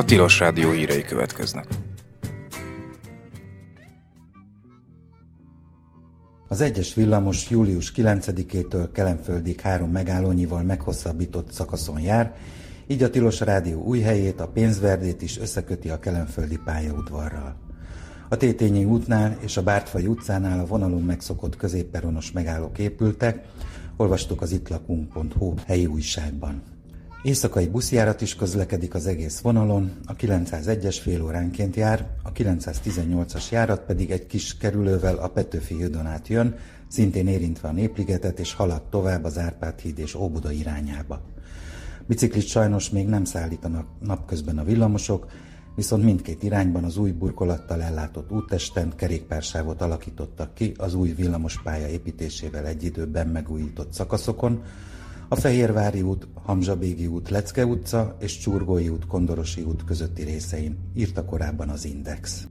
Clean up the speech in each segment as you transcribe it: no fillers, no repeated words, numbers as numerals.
Tilos Rádió hírei következnek. Az egyes villamos július 9-től Kelenföldig 3 megállónyival meghosszabbított szakaszon jár, így a Tilos Rádió Újhelyét, a Pénzverdét is összeköti a kelenföldi pályaudvarral. A Tétényi útnál és a Bártfai utcánál a vonalon megszokott középperonos megállók épültek, olvastuk az ittlakunk.hu helyi újságban. Éjszakai buszjárat is közlekedik az egész vonalon, a 901-es fél óránként jár, a 918-as járat pedig egy kis kerülővel a Petőfi hídon át jön, szintén érintve a Népligetet, és halad tovább az Árpád híd és Óbuda irányába. Biciklit sajnos még nem szállítanak napközben a villamosok, viszont mindkét irányban az új burkolattal ellátott úttesten kerékpársávot alakítottak ki az új villamospálya építésével egy időben megújított szakaszokon, a Fehérvári út, Hamzsabégi út, Lecke utca és Csurgói út, Kondorosi út közötti részein, írta korábban az Index.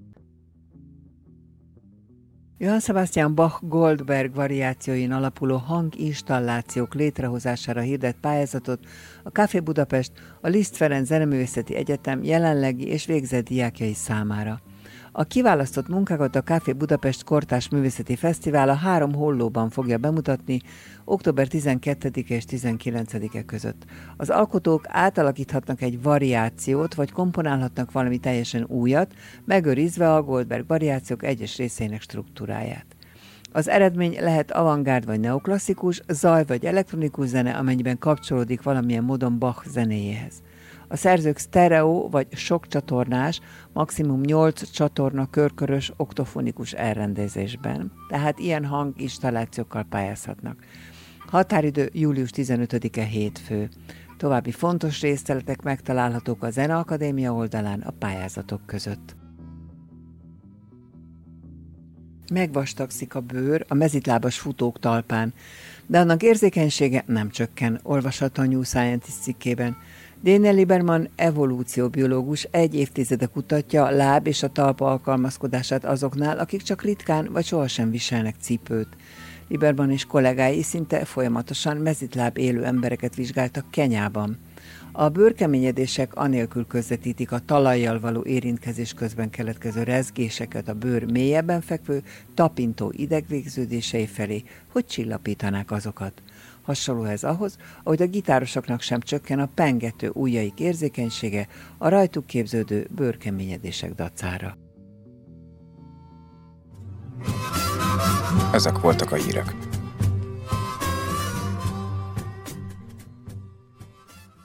Johann Sebastian Bach Goldberg variációin alapuló hanginstallációk létrehozására hirdett pályázatot a Café Budapest, a Liszt Ferenc Zeneművészeti Egyetem jelenlegi és végzett diákjai számára. A kiválasztott munkákat a Café Budapest Kortárs Művészeti Fesztivál a 3 hollóban fogja bemutatni október 12-e és 19-e között. Az alkotók átalakíthatnak egy variációt, vagy komponálhatnak valami teljesen újat, megőrizve a Goldberg variációk egyes részeinek struktúráját. Az eredmény lehet avantgárd vagy neoklasszikus, zaj vagy elektronikus zene, amennyiben kapcsolódik valamilyen módon Bach zenéjéhez. A szerzők sztereó vagy sokcsatornás, maximum 8 csatorna körkörös oktofonikus elrendezésben, tehát ilyen hanginstallációkkal pályázhatnak. Határidő július 15-e hétfő. További fontos részletek megtalálhatók a Zeneakadémia oldalán a pályázatok között. Megvastagszik a bőr a mezitlábas futók talpán, de annak érzékenysége nem csökken, olvasható a New Scientist cikkében. Daniel Lieberman evolúcióbiológus 1 évtizede kutatja a láb és a talpa alkalmazkodását azoknál, akik csak ritkán vagy sohasem viselnek cipőt. Lieberman és kollégái szinte folyamatosan mezitláb élő embereket vizsgáltak Kenyában. A bőrkeményedések anélkül közvetítik a talajjal való érintkezés közben keletkező rezgéseket a bőr mélyebben fekvő, tapintó idegvégződései felé, hogy csillapítanák azokat. Hasonló ez ahhoz, ahogy a gitárosoknak sem csökken a pengető ujjaik érzékenysége a rajtuk képződő bőrkeményedések dacára. Ezek voltak a hírek.